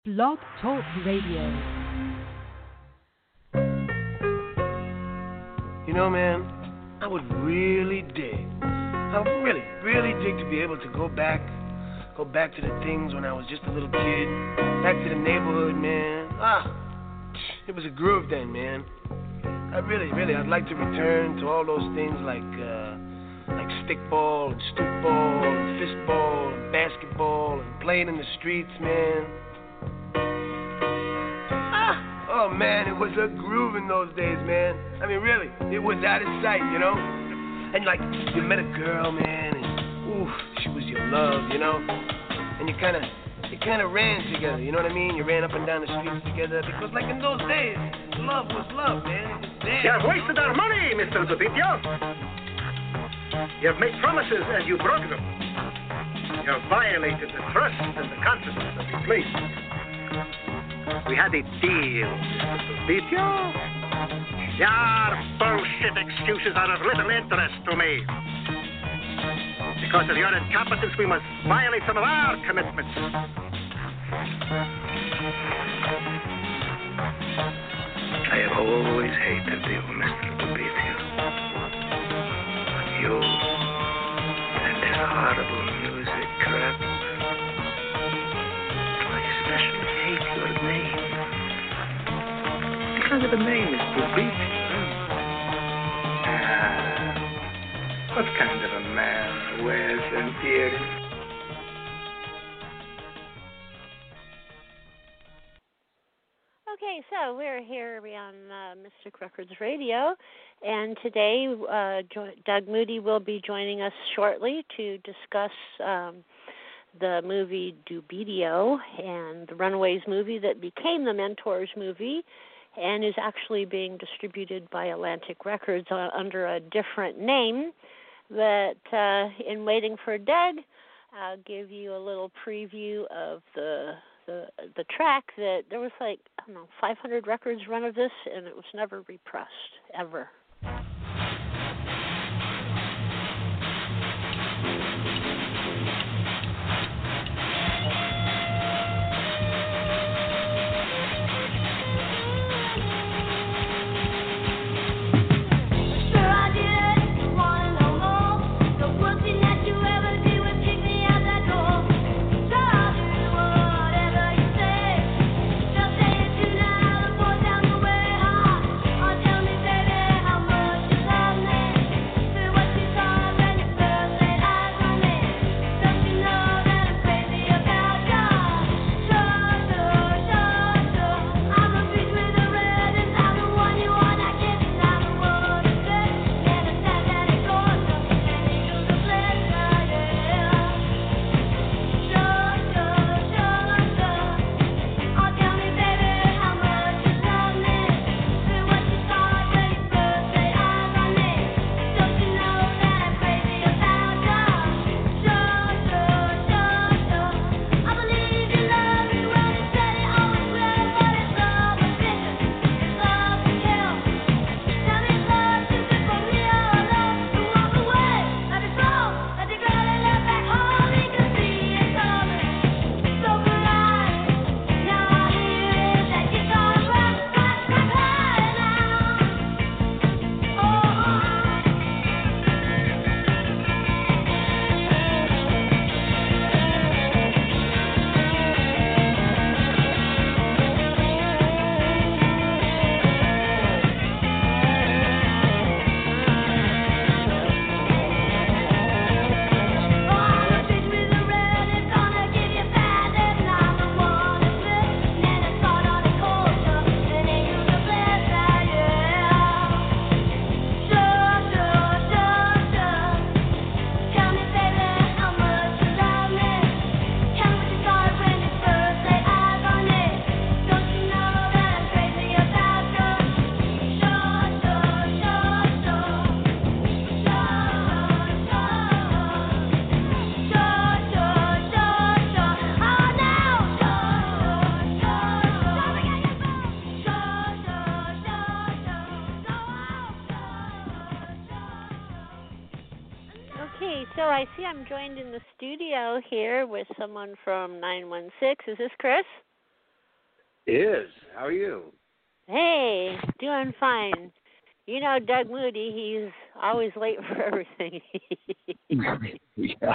Blog Talk Radio. You know, man, I would really dig. I would really, really dig to be able to go back to the things when I was just a little kid, back to the neighborhood, man. It was a groove then, man. I'd like to return to all those things like stickball and stoop ball and fistball and basketball and playing in the streets, man. Oh man, it was a groove in those days, man. I mean, really, it was out of sight, you know. And like, you met a girl, man, and ooh, she was your love, you know. And you kind of ran together, you know what I mean? You ran up and down the streets together because, like in those days, love was love, man. It was there. You have wasted our money, Mr. Zubitio. You have made promises and you broke them. You have violated the trust and the confidence that we placed. We had a deal, Mr. Zubitio. Your bullshit excuses are of little interest to me. Because of your incompetence, we must violate some of our commitments. I have always hated you, Mr. Zubitio. You and this horrible music crap. I especially hate your name. What kind of a name is Zubitio? What kind of a man wears an earring? Okay, so we're here on Mystic Records Radio, and today Doug Moody will be joining us shortly to discuss the movie Dubitio and the Runaways movie that became the Mentors movie and is actually being distributed by Atlantic Records under a different name. But in waiting for Doug, I'll give you a little preview of the track that there was 500 records run of this, and it was never repressed, ever. So I see I'm joined in the studio here with someone from 916. Is this Chris? Is. How are you? Hey, doing fine. You know Doug Moody, he's always late for everything. Yeah.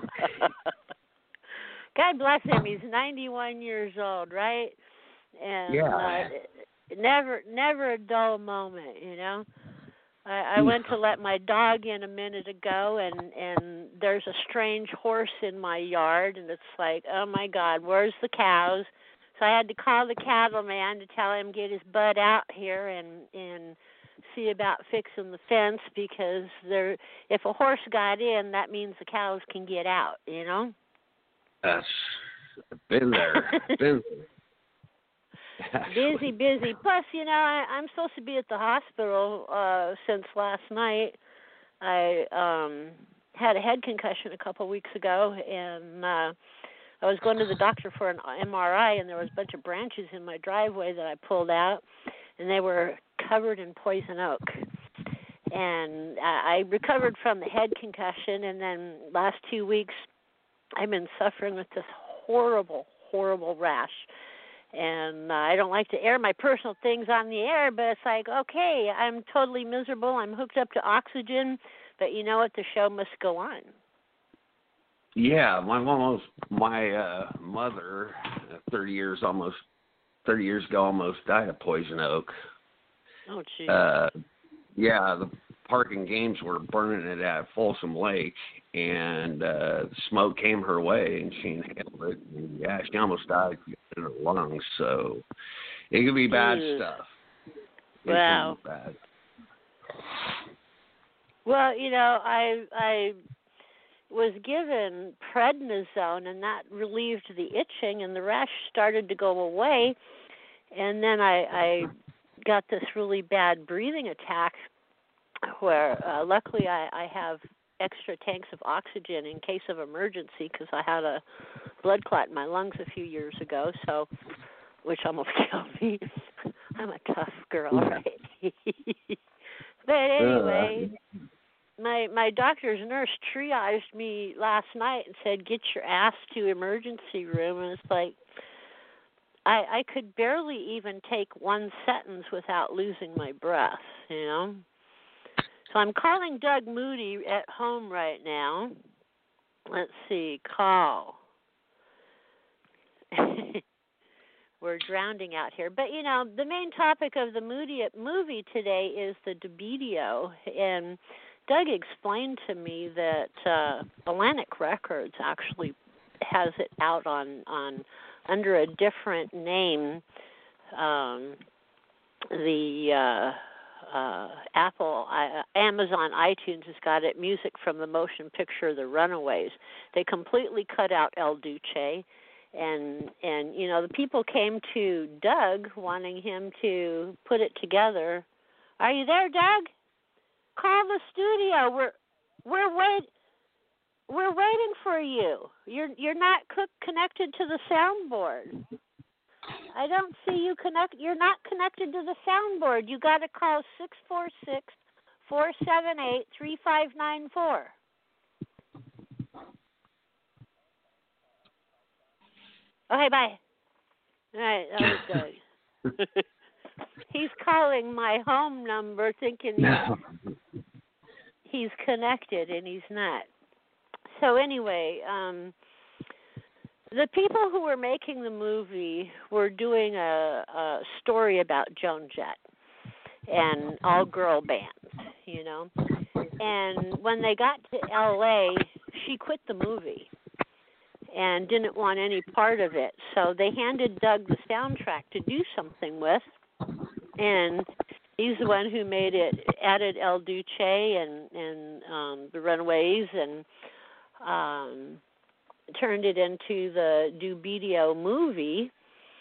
God bless him. He's 91 years old, right? And Yeah. never a dull moment, you know. I went to let my dog in a minute ago, and there's a strange horse in my yard, and it's like, oh my God, where's the cows? So I had to call the cattleman to tell him get his butt out here and see about fixing the fence, because if a horse got in, that means the cows can get out, you know. I've been there. Been there. Busy. Plus, you know, I'm supposed to be at the hospital since last night. I had a head concussion a couple weeks ago, and I was going to the doctor for an MRI, and there was a bunch of branches in my driveway that I pulled out, and they were covered in poison oak. And I recovered from the head concussion, and then last 2 weeks I've been suffering with this horrible rash. And I don't like to air my personal things on the air, but it's like, okay, I'm totally miserable. I'm hooked up to oxygen, but you know what? The show must go on. Yeah, my mother, 30 years ago, almost died of poison oak. Oh, geez. Yeah, the Park and Games were burning it at Folsom Lake, and smoke came her way, and she inhaled it. And, yeah, she almost died in her lungs. So it could be bad stuff. Wow. It can be bad. Well, you know, I was given prednisone, and that relieved the itching, and the rash started to go away. And then I got this really bad breathing attack where luckily I have extra tanks of oxygen in case of emergency, because I had a blood clot in my lungs a few years ago, so which almost killed me. I'm a tough girl, right? But anyway, my doctor's nurse triaged me last night and said, get your ass to emergency room, and it's like I could barely even take one sentence without losing my breath, you know? So I'm calling Doug Moody at home right now. Let's see, call. We're drowning out here. But, you know, the main topic of the movie today is the DiBidio. And Doug explained to me that Atlantic Records actually has it out on under a different name. Amazon iTunes has got it, music from the motion picture The Runaways. They completely cut out El Duce, and you know, the people came to Doug wanting him to put it together. Are you there, Doug? Call the studio. We're waiting for you. You're not connected to the soundboard. I don't see you You're not connected to the soundboard. You got to call 646-478-3594. Okay, bye. All right, that was good. He's calling my home number thinking he's connected, and he's not. So anyway, the people who were making the movie were doing a story about Joan Jett and all-girl bands, you know. And when they got to L.A., she quit the movie and didn't want any part of it. So they handed Doug the soundtrack to do something with, and he's the one who added El Duce and The Runaways, and turned it into the DiBidio movie,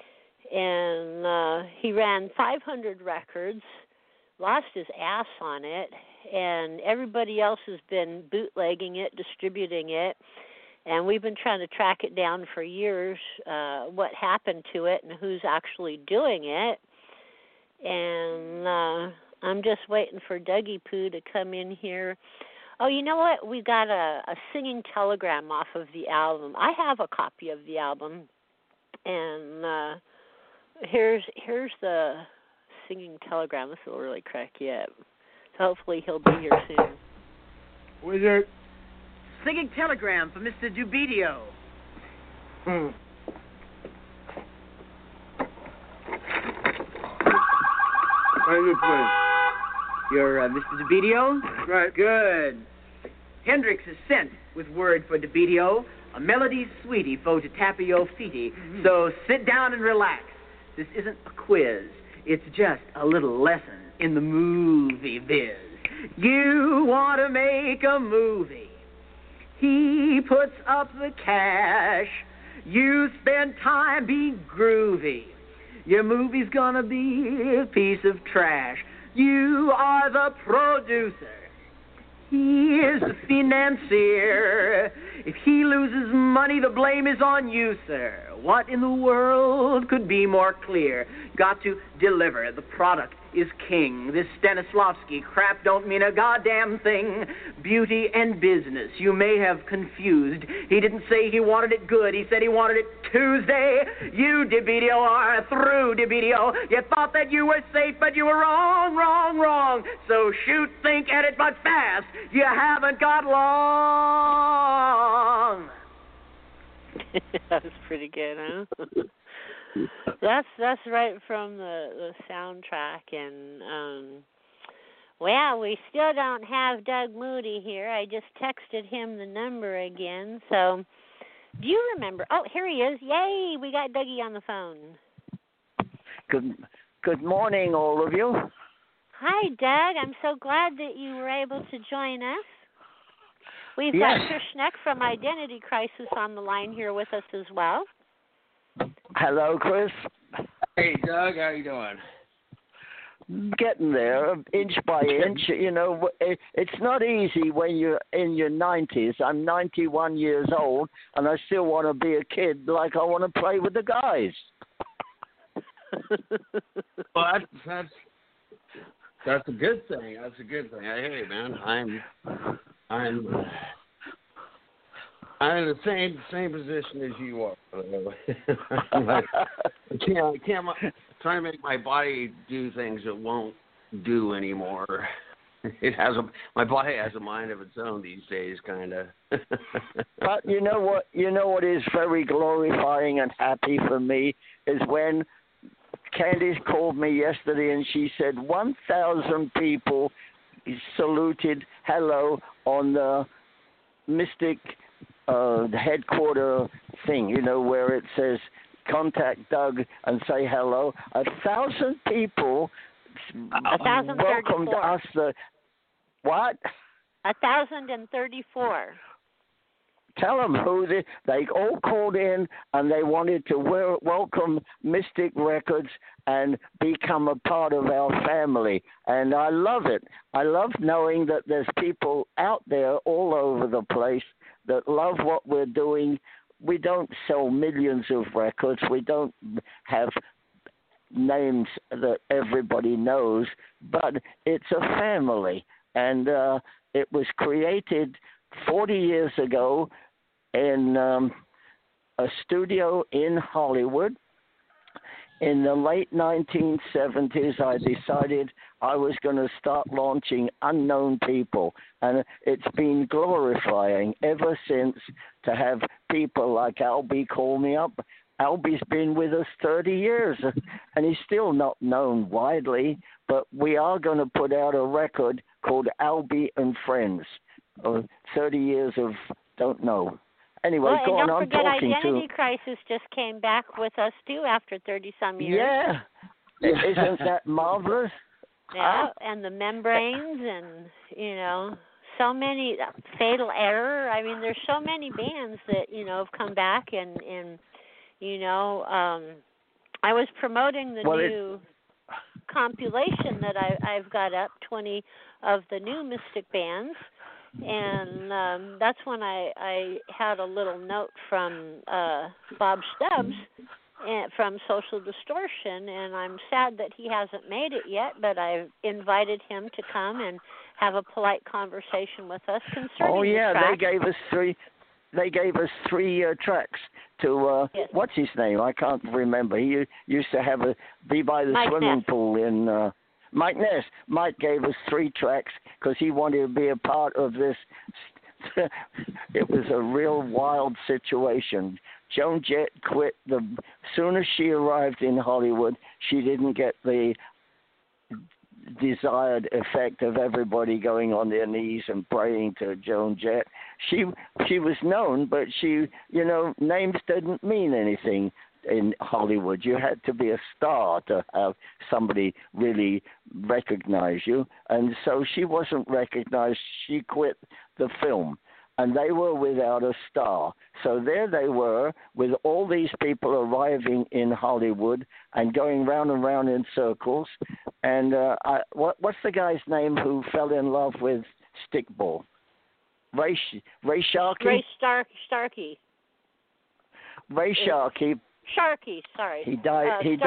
and he ran 500 records, lost his ass on it, and everybody else has been bootlegging it, distributing it, and we've been trying to track it down for years, what happened to it and who's actually doing it, and I'm just waiting for Dougie Poo to come in here. Oh, you know what? We got a singing telegram off of the album. I have a copy of the album, and Here's the singing telegram. This will really crack you up. So hopefully he'll be here soon. Wizard. Singing telegram for Mr. Dubidio. How you doing? You're Mr. Dubidio? Right. Good. Hendrix is sent with word for Dubidio, a melody sweetie for to tapio feety. So sit down and relax. This isn't a quiz. It's just a little lesson in the movie biz. You want to make a movie. He puts up the cash. You spend time being groovy. Your movie's gonna be a piece of trash. You are the producer. He is the financier. If he loses money, the blame is on you, sir. What in the world could be more clear? Got to deliver. The product is king. This Stanislavski crap don't mean a goddamn thing. Beauty and business, you may have confused. He didn't say he wanted it good. He said he wanted it Tuesday. You, Dubidio, are through, Dubidio. You thought that you were safe, but you were wrong, wrong, wrong. So shoot, think, edit, but fast. You haven't got long. That was pretty good, huh? That's right from the soundtrack, and well, we still don't have Doug Moody here. I just texted him the number again. So, do you remember? Oh, here he is! Yay, we got Dougie on the phone. Good morning, all of you. Hi, Doug. I'm so glad that you were able to join us. We've got Chris Schneck from Identity Crisis on the line here with us as well. Hello, Chris. Hey, Doug, how you doing? Getting there, inch by inch. You know, it's not easy when you're in your 90s. I'm 91 years old, and I still want to be a kid like I want to play with the guys. Well, that's a good thing. That's a good thing. Hey, man, I'm in the same position as you are. I can't trying to make my body do things it won't do anymore. My body has a mind of its own these days, kind of. But you know what? You know what is very glorifying and happy for me is when Candice called me yesterday and she said 1,000 people saluted hello on the Mystic the headquarter thing, you know, where it says contact Doug and say hello. 1,000 people welcomed us. What? 1,034. Tell them who they all called in and they wanted to welcome Mystic Records and become a part of our family. And I love it. I love knowing that there's people out there all over the place that love what we're doing. We don't sell millions of records. We don't have names that everybody knows, but it's a family. And it was created 40 years ago in a studio in Hollywood. In the late 1970s, I decided I was going to start launching Unknown People, and it's been glorifying ever since to have people like Albie call me up. Albie's been with us 30 years, and he's still not known widely, but we are going to put out a record called Albie and Friends, 30 years of don't know. Anyway, well, go on. Don't forget talking Identity to... Crisis just came back with us, too, after 30-some years. Yeah. Isn't that marvelous? Yeah, and the Membranes and, you know, so many, Fatal Error. I mean, there's so many bands that, you know, have come back and you know, I was promoting the new compilation that I've got up, 20 of the new Mystic bands. And that's when I had a little note from Bob Stubbs from Social Distortion, and I'm sad that he hasn't made it yet, but I've invited him to come and have a polite conversation with us concerning the track. they gave us 3 tracks to Yes. what's his name? I can't remember. He used to be by the Mike swimming Ness. pool in Mike Ness. Mike gave us 3 tracks because he wanted to be a part of this. It was a real wild situation. Joan Jett quit as soon as she arrived in Hollywood. She didn't get the desired effect of everybody going on their knees and praying to Joan Jett. She was known, but names didn't mean anything in Hollywood. You had to be a star to have somebody really recognize you, and so she wasn't recognized. She quit the film, and they were without a star. So there they were with all these people arriving in Hollywood and going round and round in circles. And what's the guy's name who fell in love with Stickball? Ray Sharkey? Ray Starkey. Ray Sharkey. Sharkey, sorry. He died. He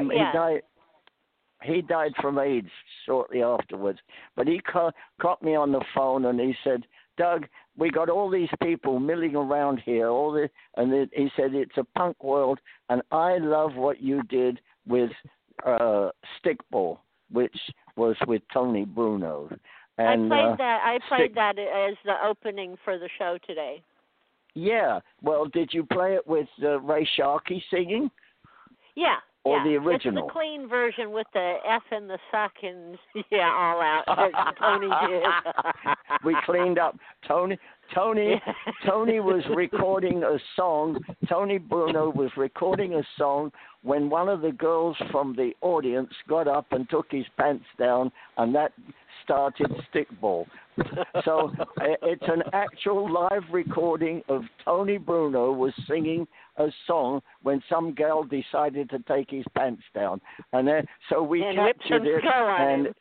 died from AIDS shortly afterwards. But he caught me on the phone and he said, "Doug, we got all these people milling around here, he said it's a punk world, and I love what you did with Stickball, which was with Tony Bruno." And I played that as the opening for the show today. Yeah. Well, did you play it with Ray Sharkey singing? Yeah. Or the original? It's the clean version with the F and the suck and all out that Tony did. We cleaned up. Tony was recording a song. Tony Bruno was recording a song when one of the girls from the audience got up and took his pants down, and that started Stickball. So it's an actual live recording of Tony Bruno was singing a song when some gal decided to take his pants down, and so we captured it. And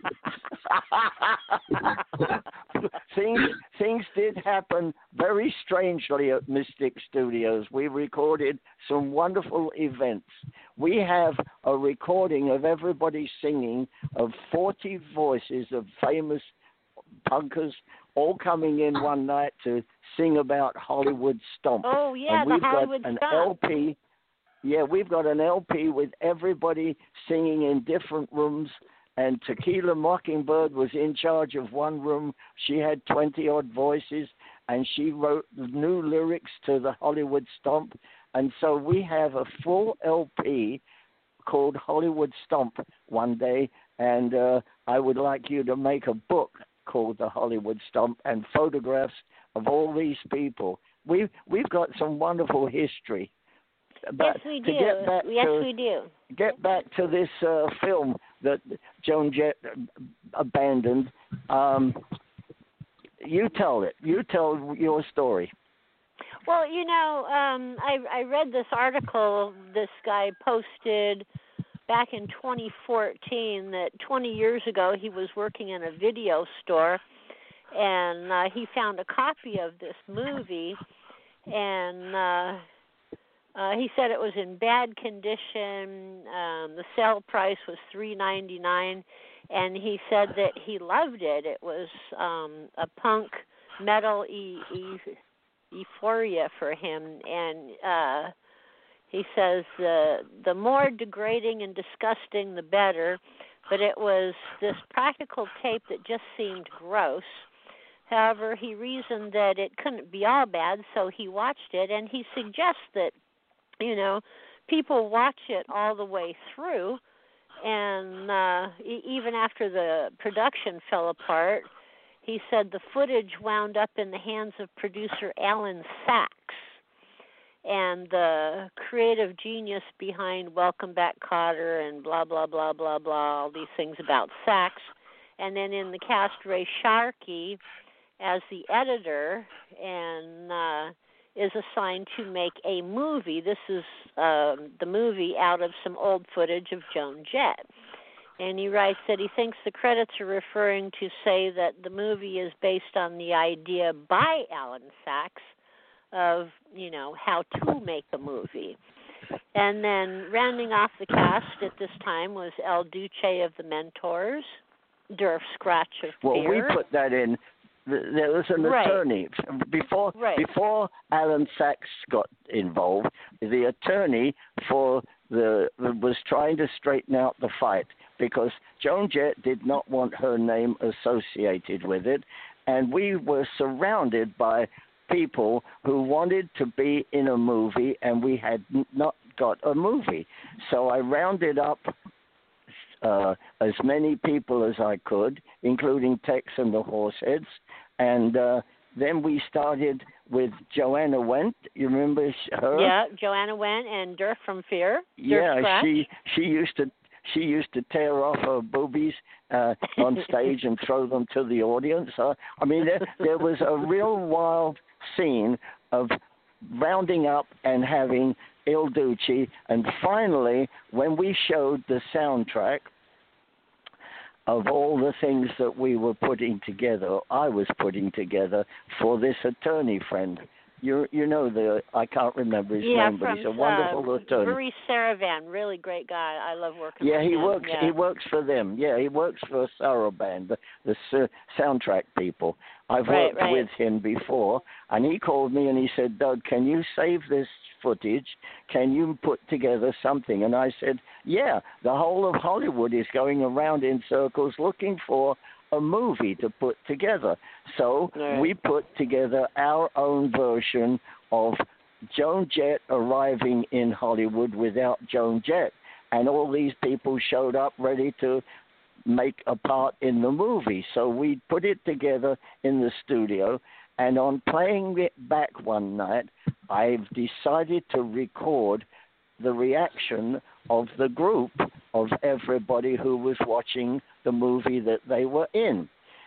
things did happen very strangely at Mystic Studios. We recorded some wonderful events. We have a recording of everybody singing of 40 voices of famous punkers all coming in one night to sing about Hollywood Stomp. Oh, yeah, and we've the Hollywood got an Stomp. LP. Yeah, we've got an LP with everybody singing in different rooms, and Tequila Mockingbird was in charge of one room. She had 20-odd voices, and she wrote new lyrics to the Hollywood Stomp. And so we have a full LP called Hollywood Stomp one day, and I would like you to make a book called The Hollywood Stomp and photographs of all these people. We've got some wonderful history. But yes, we to do. we do. Get back to this film that Joan Jett abandoned. You tell it. You tell your story. Well, I read this article this guy posted back in 2014 that 20 years ago he was working in a video store, and he found a copy of this movie, and he said it was in bad condition. The sale price was $3.99, and he said that he loved it. It was a punk metal euphoria for him, and he says the more degrading and disgusting, the better. But it was this practical tape that just seemed gross. However, he reasoned that it couldn't be all bad, so he watched it, and he suggests that people watch it all the way through, and even after the production fell apart, he said the footage wound up in the hands of producer Alan Sachs, and the creative genius behind Welcome Back, Kotter, and blah, blah, blah, blah, blah, all these things about Sachs. And then in the cast, Ray Sharkey as the editor, and is assigned to make a movie. This is the movie out of some old footage of Joan Jett. And he writes that he thinks the credits are referring to say that the movie is based on the idea by Alan Sachs of, how to make a movie. And then rounding off the cast at this time was El Duce of the Mentors, Durf Scratch of Fear. Well, we put that in. There was an Right. attorney before Alan Sachs got involved. The attorney was trying to straighten out the fight because Joan Jett did not want her name associated with it, and we were surrounded by people who wanted to be in a movie, and we had not got a movie. So I rounded up as many people as I could, including Tex and the Horseheads, and then we started with Joanna Wendt. You remember her? Yeah, Joanna Wendt and Dirk from Fear. Yeah, Dirk she used to tear off her boobies on stage and throw them to the audience. I mean, there was a real wild scene of rounding up and having Il Duce, and finally, when we showed the soundtrack of all the things that we were putting together, I was putting together for this attorney friend. You know I can't remember his name, but he's a wonderful attorney. Maurice Saravan, really great guy. I love working with him. He works for them. Yeah, he works for Saravan, the soundtrack people. I've worked with him before, and he called me and he said, "Doug, can you save this footage? Can you put together something?" And I said, "Yeah, the whole of Hollywood is going around in circles looking for a movie to put together." So we put together our own version of Joan Jett arriving in Hollywood without Joan Jett. And all these people showed up ready to make a part in the movie. So we put it together in the studio. And on playing it back one night, I've decided to record the reaction of the group, of everybody who was watching the movie that they were in.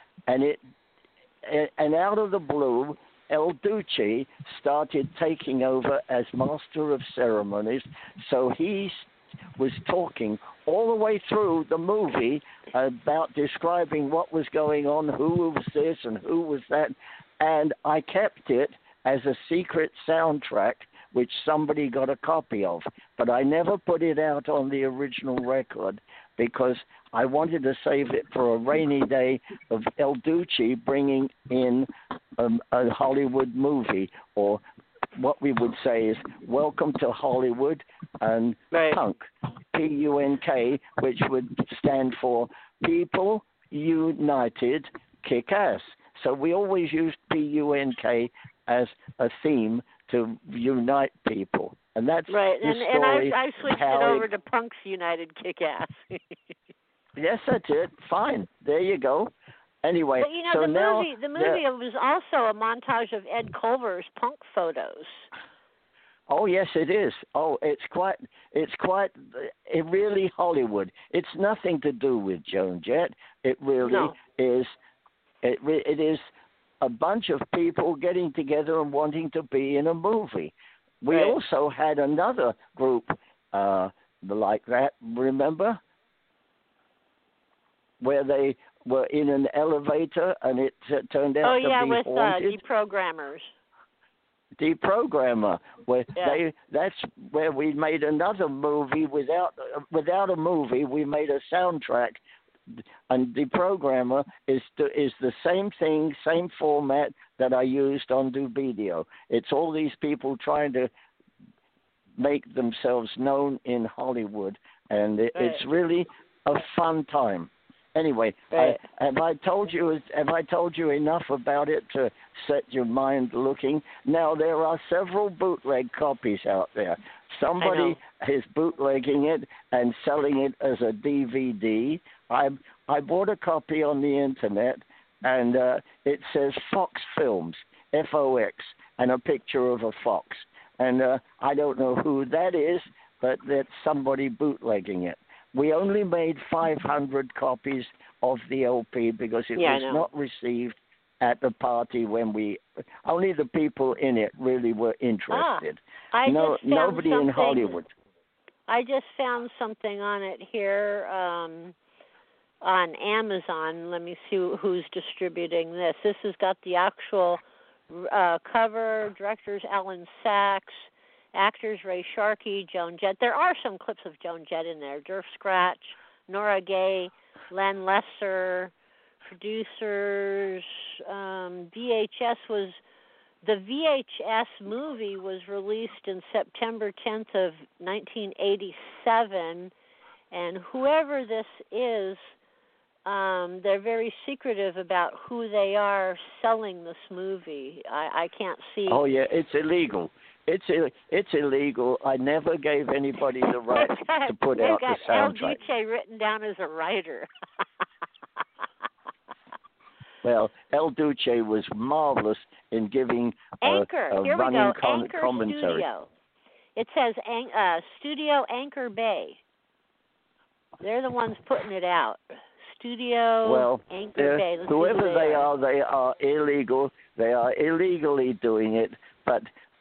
And out of the blue, Il Duce started taking over as master of ceremonies. So he was talking all the way through the movie about describing what was going on, who was this and who was that. And I kept it as a secret soundtrack, which somebody got a copy of. But I never put it out on the original record because I wanted to save it for a rainy day of Il Duce bringing in a Hollywood movie, or what we would say is Welcome to Hollywood and Punk, P-U-N-K, which would stand for People United Kick Ass. So we always used P-U-N-K as a theme to unite people. And that's right. The and story I switched it over to Punk's United Kick Ass. Yes, that's it. Fine. There you go. Anyway, but you know, so the movie was also a montage of Ed Culver's punk photos. Oh yes, it is. Oh, it's really Hollywood. It's nothing to do with Joan Jett. It really is. It is a bunch of people getting together and wanting to be in a movie. We also had another group like that. Remember, where they were in an elevator and it turned out to be haunted. Oh yeah, with Deprogrammers. Deprogrammer, that's where we made another movie without a movie. We made a soundtrack, and Deprogrammer is the same thing, same format that I used on Dubidio. It's all these people trying to make themselves known in Hollywood, and it's really a fun time. Anyway, have I told you enough about it to set your mind looking? Now, there are several bootleg copies out there. Somebody is bootlegging it and selling it as a DVD. I bought a copy on the internet, and it says Fox Films, F-O-X, and a picture of a fox. And I don't know who that is, but that's somebody bootlegging it. We only made 500 copies of the LP because it was not received at the party when only the people in it really were interested. Nobody in Hollywood. I just found something on it here on Amazon. Let me see who's distributing this. This has got the actual cover, directors Alan Sachs, actors Ray Sharkey, Joan Jett. There are some clips of Joan Jett in there. Durf Scratch, Nora Gay, Len Lesser, producers. The VHS movie was released in September 10th of 1987, and whoever this is, they're very secretive about who they are selling this movie. I can't see. Oh yeah, it's illegal. It's illegal. I never gave anybody the right to put out the soundtrack. El Duce written down as a writer. Well, El Duce was marvelous in giving Anchor. a Here running we go. Anchor commentary. Studio. It says Studio Anchor Bay. They're the ones putting it out. Studio Anchor Bay. Let's whoever see who they are illegal. They are illegally doing it. But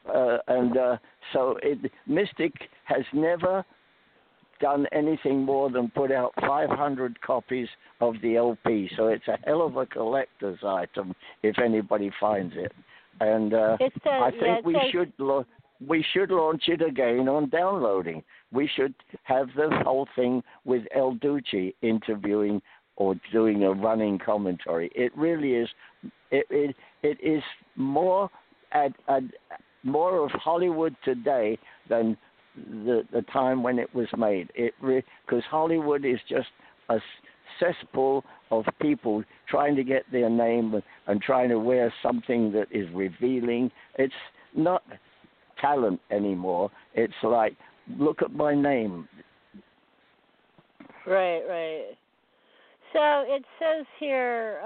Mystic has never done anything more than put out 500 copies of the LP. So it's a hell of a collector's item if anybody finds it. And I think we should launch it again on downloading. We should have the whole thing with El Duce interviewing or doing a running commentary. It really is. It is more more of Hollywood today than the time when it was made. Because Hollywood is just a cesspool of people trying to get their name and trying to wear something that is revealing. It's not talent anymore. It's like, look at my name. Right. So it says here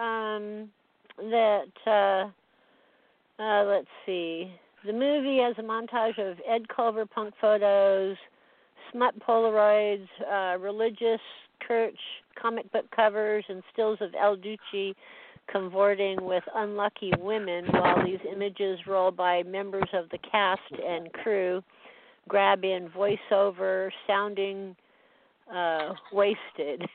that, let's see, the movie has a montage of Ed Culver punk photos, smut Polaroids, religious church comic book covers, and stills of El Duce cavorting with unlucky women while these images roll by members of the cast and crew, grab in voiceover, sounding wasted.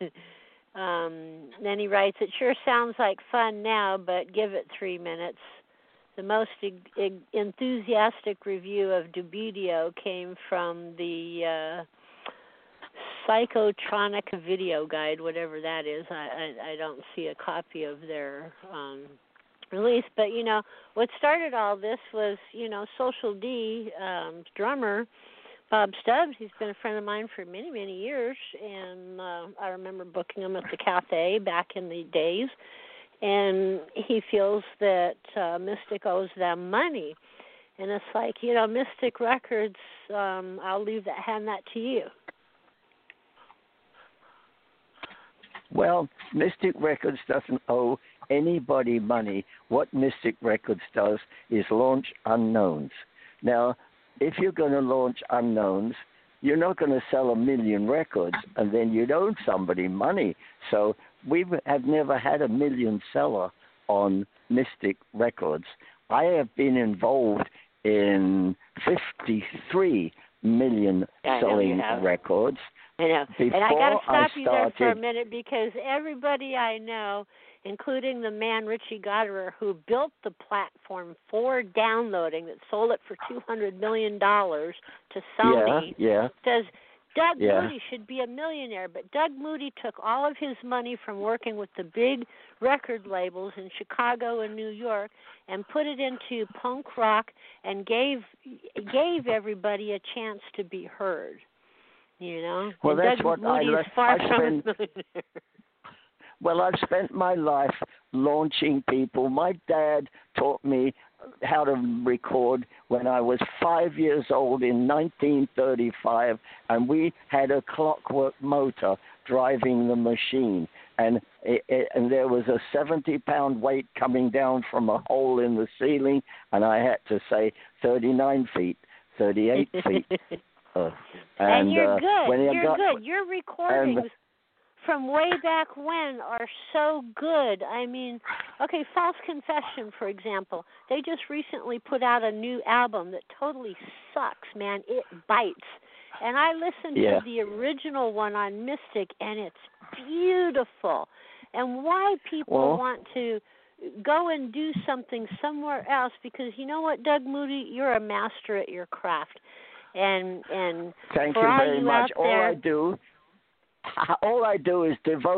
Then he writes, it sure sounds like fun now, but give it 3 minutes. The most enthusiastic review of Dubidio came from the Psychotronic Video Guide, whatever that is. I don't see a copy of their release. But, what started all this was, Social D, drummer, Bob Stubbs. He's been a friend of mine for many, many years, and I remember booking him at the cafe back in the days. And he feels that Mystic owes them money. And it's like, Mystic Records, I'll hand that to you. Well, Mystic Records doesn't owe anybody money. What Mystic Records does is launch unknowns. Now, if you're going to launch unknowns, you're not going to sell 1 million records and then you'd owe somebody money. So we have never had a million seller on Mystic Records. I have been involved in 53 million selling records. I know. Before and I got to stop you there for a started, minute because everybody I know, including the man Richie Goddard, who built the platform for downloading that sold it for $200 million to Sony, says Doug Moody should be a millionaire. But Doug Moody took all of his money from working with the big record labels in Chicago and New York and put it into punk rock and gave everybody a chance to be heard. Well, and that's Doug what Moody's far from a millionaire. Well, I've spent my life launching people. My dad taught me how to record when I was 5 years old in 1935, and we had a clockwork motor driving the machine, and there was a 70-pound weight coming down from a hole in the ceiling, and I had to say 39 feet, 38 feet. And you're good. Your recordings from way back when are so good. I mean, okay, False Confession, for example. They just recently put out a new album that totally sucks, man. It bites. And I listened to the original one on Mystic, and it's beautiful. And why people want to go and do something somewhere else, because you know what, Doug Moody, you're a master at your craft. And thank for you all very you much. Out there, all I do is devote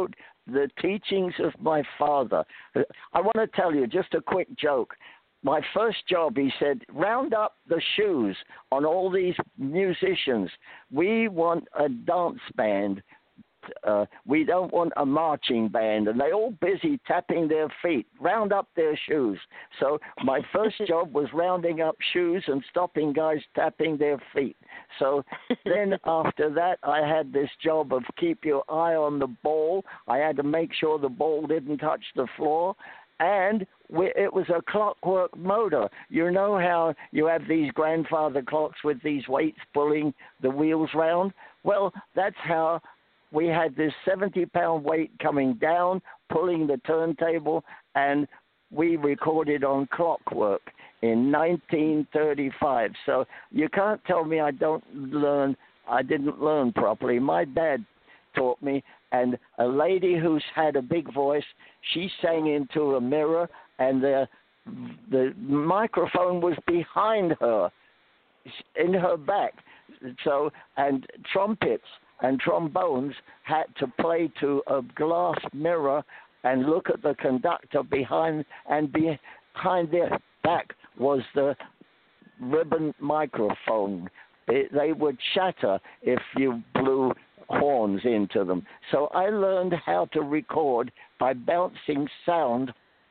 the teachings of my father. I want to tell you just a quick joke. My first job, he said, round up the shoes on all these musicians. We want a dance band. We don't want a marching band. And they all busy tapping their feet. Round up their shoes. So my first job was rounding up shoes and stopping guys tapping their feet. So then after that, I had this job of keep your eye on the ball. I had to make sure the ball didn't touch the floor. And it was a clockwork motor. You know how you have these grandfather clocks with these weights pulling the wheels round? Well, that's how we had this 70-pound weight coming down, pulling the turntable, and we recorded on clockwork in 1935. So you can't tell me I didn't learn properly. My dad taught me, and a lady who's had a big voice, she sang into a mirror, and the microphone was behind her, in her back. So, and trumpets and trombones had to play to a glass mirror and look at the conductor behind, and behind their back was the ribbon microphone. They would shatter if you blew horns into them. So I learned how to record by bouncing sound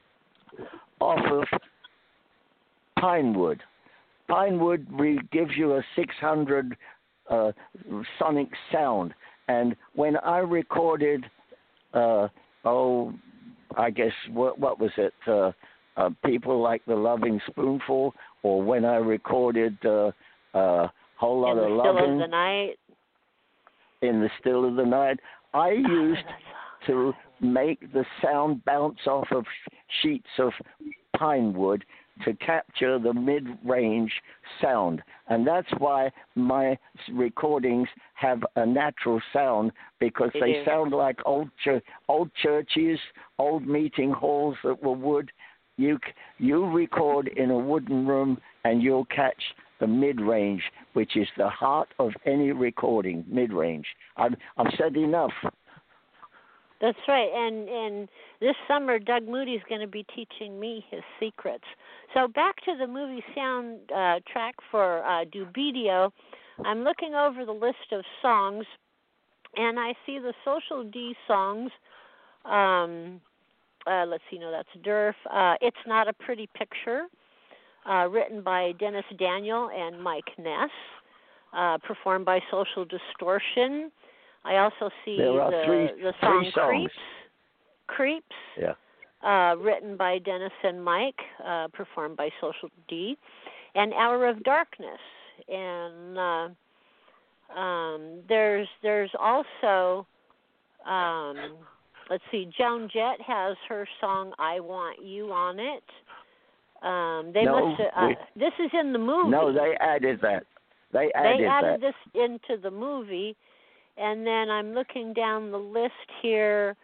off of pine wood. Pine wood gives you a 600 sonic sound. And when I recorded, I guess, what was it? People Like the Loving Spoonful, or when I recorded Whole Lot of Loving. In the Still of the Night. In the Still of the Night, I used to make the sound bounce off of sheets of pine wood to capture the mid-range sound. And that's why my recordings have a natural sound, because they sound like old churches, old meeting halls that were wood. You record in a wooden room and you'll catch the mid-range, which is the heart of any recording, mid-range. I've said enough. That's right, and this summer, Doug Moody's going to be teaching me his secrets. So back to the movie soundtrack for Dubidio. I'm looking over the list of songs, and I see the Social D songs. Let's see, no, that's Durf. It's Not a Pretty Picture, written by Dennis Daniel and Mike Ness, performed by Social Distortion. I also see the song Creeps, written by Dennis and Mike, performed by Social D, and Hour of Darkness. And there's also, let's see, Joan Jett has her song I Want You on it. This is in the movie. No, they added that. They added this into the movie. And then I'm looking down the list here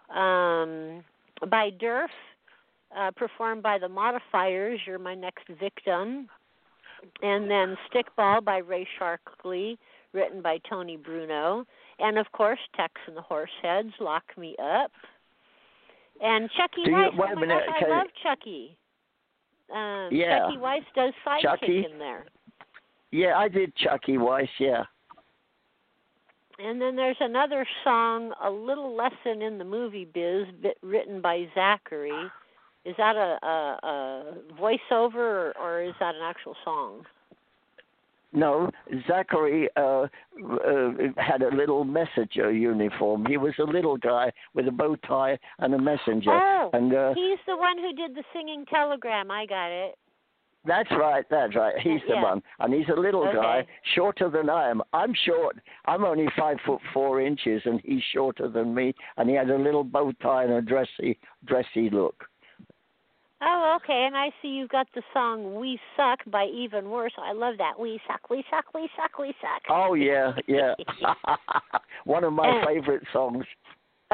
by Durf, performed by the Modifiers, You're My Next Victim. And then Stickball by Ray Sharkley, written by Tony Bruno. And, of course, Tex and the Horseheads, Lock Me Up. And Chucky Weiss, I love Chucky. Chucky Weiss does sidekick in there. Yeah, I did Chucky Weiss, yeah. And then there's another song, A Little Lesson in the Movie Biz, written by Zachary. Is that a voiceover, or is that an actual song? No, Zachary had a little messenger uniform. He was a little guy with a bow tie and a messenger. Oh, and, he's the one who did the singing telegram. I got it. That's right. He's the one. And he's a little guy, shorter than I am. I'm short. I'm only 5'4", and he's shorter than me. And he had a little bow tie and a dressy look. Oh, okay. And I see you've got the song We Suck by Even Worse. I love that. We suck, we suck, we suck, we suck. Oh, yeah. One of my favorite songs.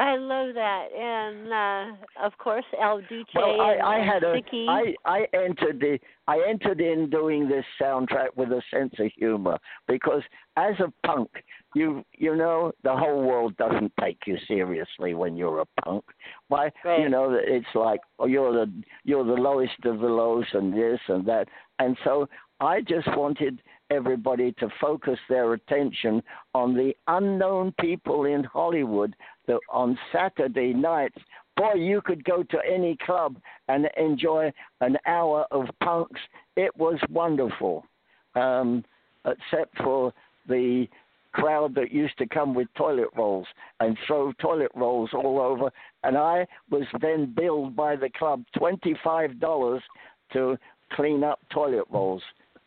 I love that, and of course El Duce Well, I and had Sticky. I entered in doing this soundtrack with a sense of humor because as a punk, you know the whole world doesn't take you seriously when you're a punk. Why? Right. You know it's like you're the lowest of the lows and this and that, and so I just wanted everybody to focus their attention on the unknown people in Hollywood that on Saturday nights, boy, you could go to any club and enjoy an hour of punks. It was wonderful, except for the crowd that used to come with toilet rolls and throw toilet rolls all over. And I was then billed by the club $25 to clean up toilet rolls.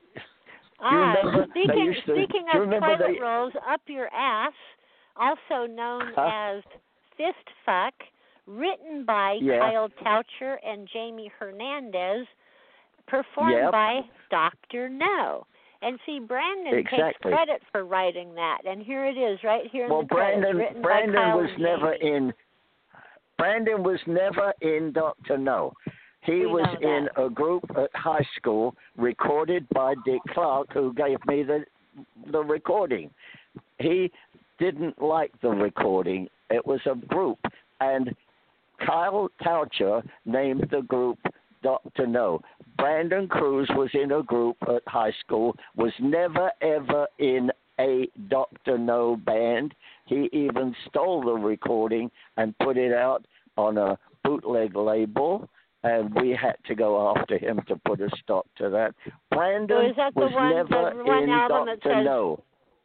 Speaking of toilet rolls up your ass, also known as Fist Fuck, written by Kyle Toucher and Jamie Hernandez, performed by Dr. No. And see, Brandon takes credit for writing that, and here it is, right here in the credits, written by Kyle was never in. Brandon was never in Dr. No. He was in a group at high school recorded by Dick Clark, who gave me the recording. He didn't like the recording. It was a group, and Kyle Toucher named the group Dr. No. Brandon Cruz was in a group at high school, was never, ever in a Dr. No band. He even stole the recording and put it out on a bootleg label. And we had to go after him to put a stop to that. Brandon was never in Dr. No.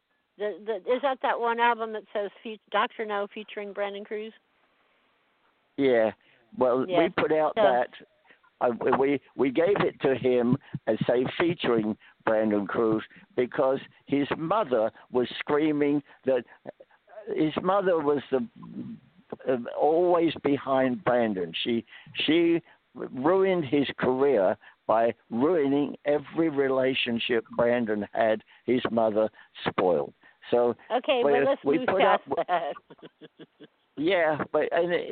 Is that one album that says Dr. No featuring Brandon Cruz? Yeah. Well, we put out that. We gave it to him and say featuring Brandon Cruz because his mother was screaming that his mother was always behind Brandon. She ruined his career by ruining every relationship Brandon had. His mother spoiled. So let's move past that. Yeah, but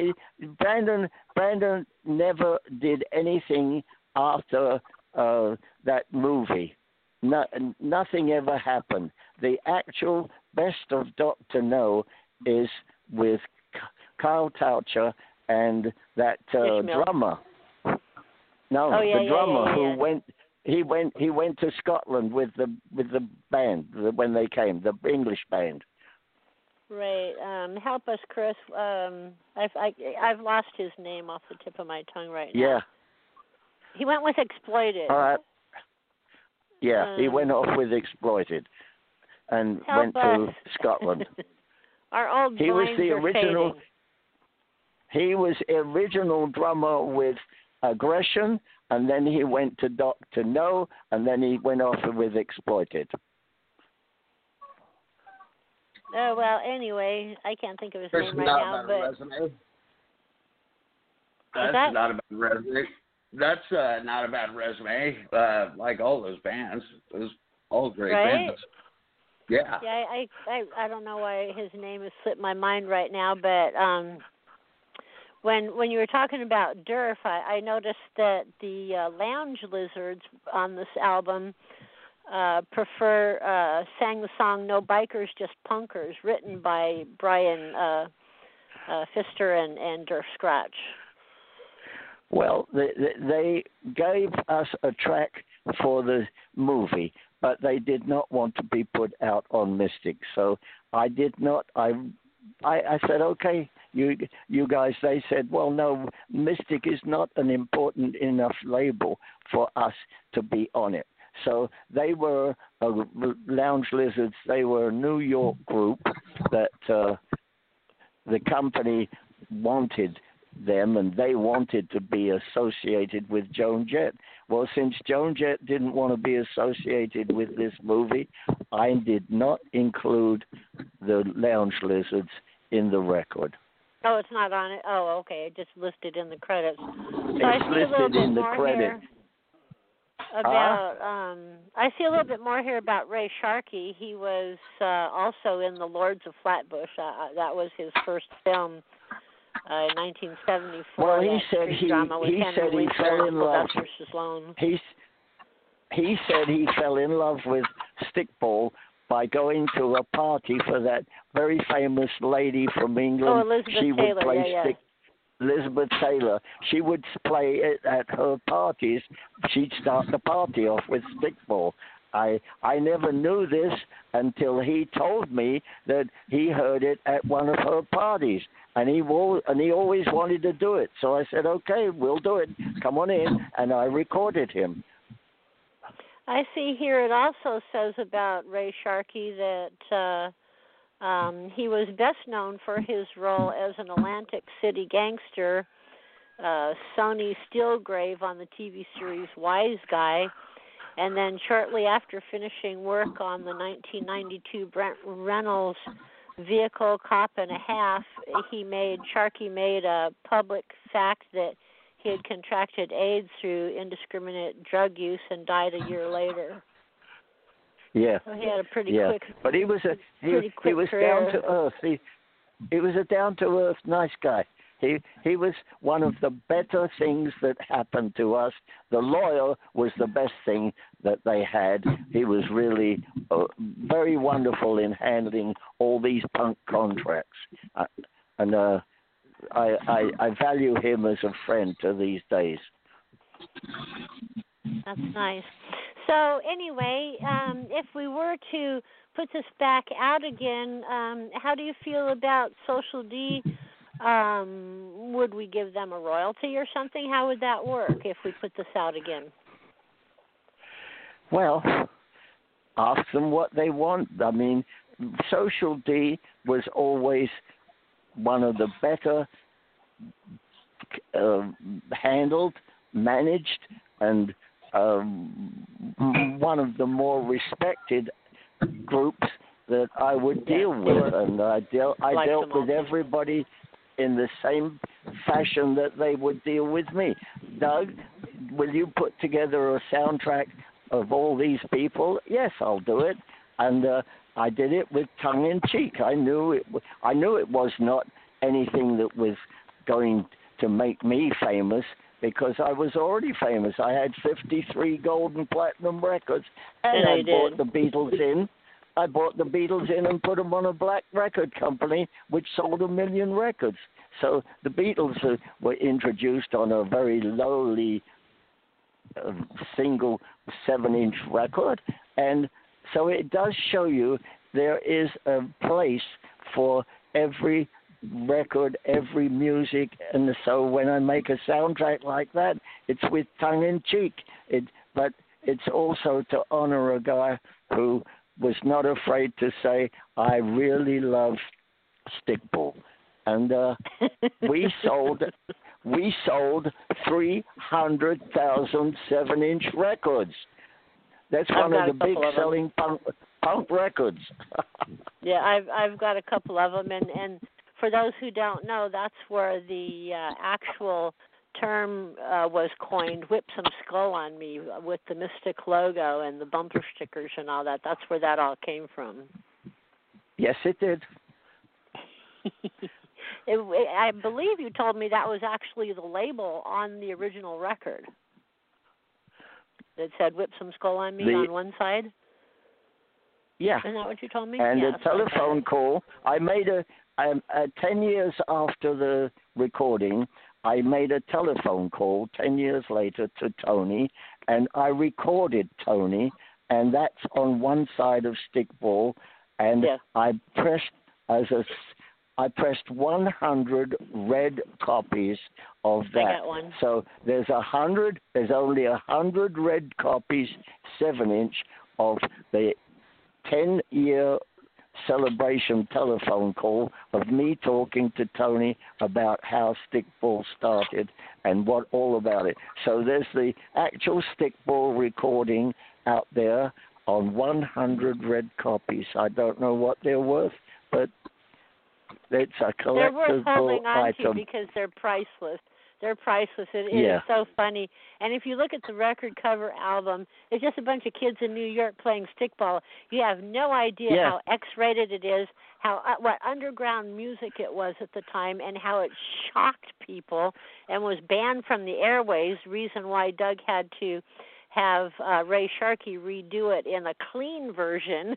Brandon never did anything after that movie. Nothing ever happened. The actual best of Dr. No is with Kyle Toucher and that drummer. No, the drummer who went. He went to Scotland with the band when they came, the English band. Right. Help us, Chris. I've lost his name off the tip of my tongue right now. Yeah. He went with Exploited. All right. Yeah, he went off with Exploited and went to Scotland. Our old he was the original. Fading. He was original drummer with Aggression, and then he went to Dr. No, and then he went off with Exploited. Oh, well, anyway, I can't think of his name right now, but... That's not a bad resume. That's not a bad resume. Like all those bands. Those all great bands. Yeah. Yeah, I don't know why his name has slipped my mind right now, but when you were talking about Durf, I noticed that the Lounge Lizards on this album sang the song No Bikers, Just Punkers, written by Brian Pfister and Durf Scratch. Well, they gave us a track for the movie, but they did not want to be put out on Mystic. So I did not. I said, okay, you guys. They said, well, no, Mystic is not an important enough label for us to be on it. So they were Lounge Lizards. They were a New York group that the company wanted them, and they wanted to be associated with Joan Jett. Well, since Joan Jett didn't want to be associated with this movie, I did not include the Lounge Lizards in the record. Oh, it's not on it? Oh, okay. It just listed in the credits. So it's listed in the credits. I see a little bit more here about Ray Sharkey. He was also in The Lords of Flatbush. That was his first film in 1974. Well, he that said street he drama with Henry said he Winkler fell and in love. Sylvester Stallone. He said he fell in love with stickball by going to a party for that very famous lady from England. Oh, Elizabeth she Taylor, would play yeah. Elizabeth Taylor. She would play it at her parties. She'd start the party off with stickball. I never knew this until he told me that he heard it at one of her parties, and he always wanted to do it. So I said, okay, we'll do it. Come on in, and I recorded him. I see here it also says about Ray Sharkey that he was best known for his role as an Atlantic City gangster, Sonny Steelgrave on the TV series Wise Guy, and then shortly after finishing work on the 1992 Brent Reynolds vehicle Cop and a Half, Sharkey made a public fact that he had contracted AIDS through indiscriminate drug use and died a year later. Yeah. So he had a pretty quick. But he was he was career. down to earth. He was a down to earth nice guy. He was one of the better things that happened to us. The lawyer was the best thing that they had. He was really very wonderful in handling all these punk contracts. I value him as a friend to these days. That's nice. So anyway, if we were to put this back out again, how do you feel about Social D? Would we give them a royalty or something? How would that work if we put this out again? Well, ask them what they want. I mean, Social D was always one of the better handled, managed, and one of the more respected groups that I would deal with. And I dealt with everybody in the same fashion that they would deal with me. Doug, will you put together a soundtrack of all these people? Yes, I'll do it. And I did it with tongue in cheek. I knew it was not anything that was going to make me famous, because I was already famous. I had 53 gold and platinum records, and I brought the Beatles in. I brought the Beatles in and put them on a black record company, which sold 1 million records. So the Beatles were introduced on a very lowly single 7-inch record, and so it does show you there is a place for every record, every music, and so when I make a soundtrack like that, it's with tongue in cheek. But it's also to honor a guy who was not afraid to say, I really love stickball. And we sold 300,000 7-inch records. That's one of the big selling punk records. Yeah, I've got a couple of them, and for those who don't know, that's where the actual term was coined, Whip Some Skull on Me, with the Mystic logo and the bumper stickers and all that. That's where that all came from. Yes, it did. I believe you told me that was actually the label on the original record. It said Whip Some Skull on Me on one side? Yeah. Isn't that what you told me? And yeah, a telephone call. I made 10 years after the recording, I made a telephone call 10 years later to Tony, and I recorded Tony, and that's on one side of Stickball, and I pressed 100 red copies of that. I got one. So there's only 100 red copies, 7-inch, of the 10-year celebration telephone call of me talking to Tony about how Stickball started and what all about it. So there's the actual Stickball recording out there on 100 red copies. I don't know what they're worth, but it's a collectible They're worth holding on item. to because they're priceless. They're priceless. It is so funny. And if you look at the record cover album, it's just a bunch of kids in New York playing stickball. You have no idea how X-rated it is, how what underground music it was at the time, and how it shocked people and was banned from the airways. Reason why Doug had to have Ray Sharkey redo it in a clean version.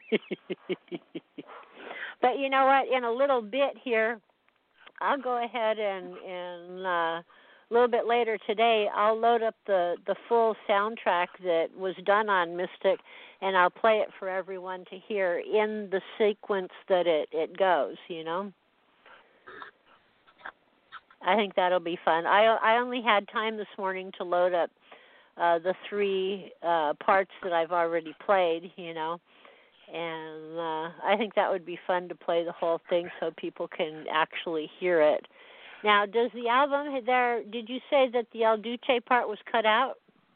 But you know what? In a little bit here, I'll go ahead and a little bit later today, I'll load up the full soundtrack that was done on Mystic, and I'll play it for everyone to hear in the sequence that it goes, you know. I think that'll be fun. I only had time this morning to load up the 3 parts that I've already played, you know. And I think that would be fun to play the whole thing so people can actually hear it. Now, does the album there, did you say that the El Duce part was cut out?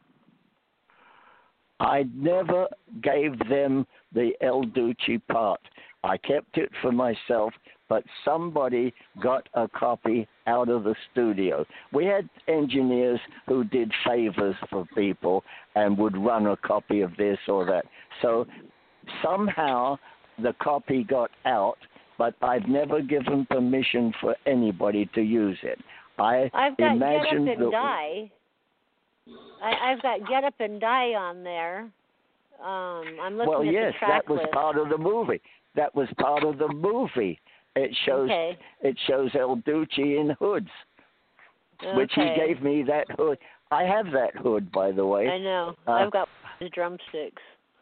I never gave them the El Duce part. I kept it for myself, but somebody got a copy out of the studio. We had engineers who did favors for people and would run a copy of this or that. So somehow the copy got out, but I've never given permission for anybody to use it. I've got Get Up and Die. I've got Get Up and Die on there. I'm looking at the track that was list. Part of the movie. That was part of the movie. It shows El Duce in hoods, which he gave me that hood. I have that hood, by the way. I know. I've got the drumsticks.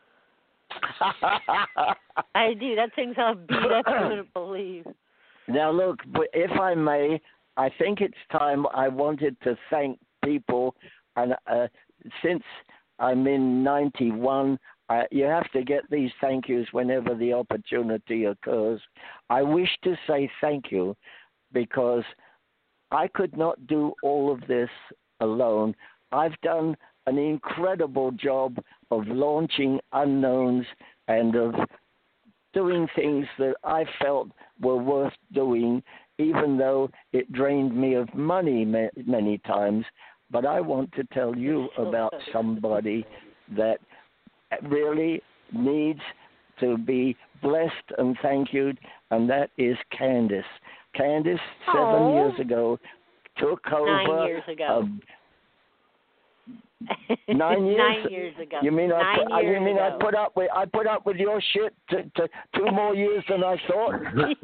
I do. That thing's all beat up, you wouldn't believe. Now, look, if I may, I think it's time I wanted to thank people. And since I'm in 91, you have to get these thank yous whenever the opportunity occurs. I wish to say thank you because I could not do all of this alone. I've done an incredible job of launching unknowns and of doing things that I felt were worth doing, even though it drained me of money many times. But I want to tell you about somebody that really needs to be blessed and thank you, and that is Candace. Candace, 7 years ago, took over. 9 years ago. 9 years? 9 years ago. You mean I put up with your shit to 2 more years than I thought?